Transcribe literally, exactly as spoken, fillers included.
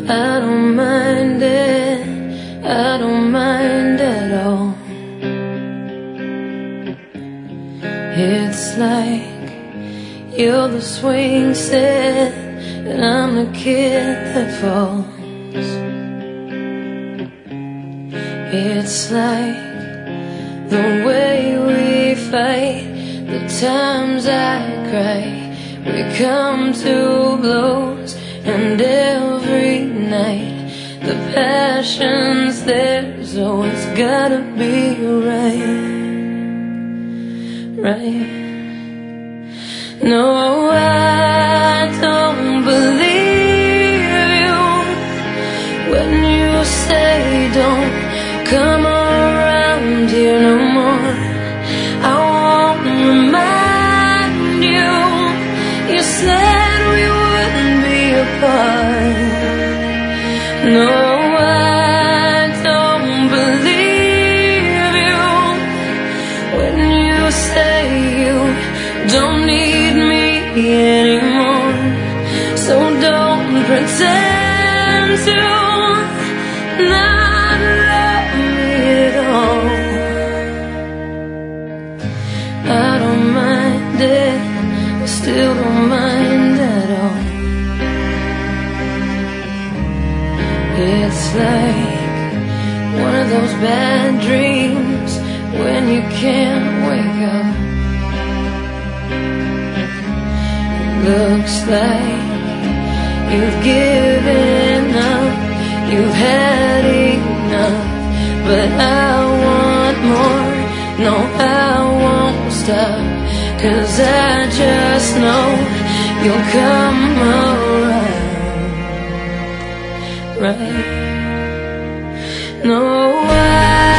I don't mind it, I don't mind at all. It's like you're the swing set and I'm the kid that falls. It's like the way we fight, the times I cry, we come to blows, and every night the passion's there, so it's gotta be right, right. No, I don't believe you when you say don't come around here no more. I won't remind you, you said we wouldn't be apart. No, I don't believe you when you say you don't need me anymore. So don't pretend to not love me at all. I don't mind it, I still don't mind at all. It's like one of those bad dreams when you can't wake up. It looks like you've given up, you've had enough, but I want more, no I won't stop, 'cause I just know you'll come around, right? No, I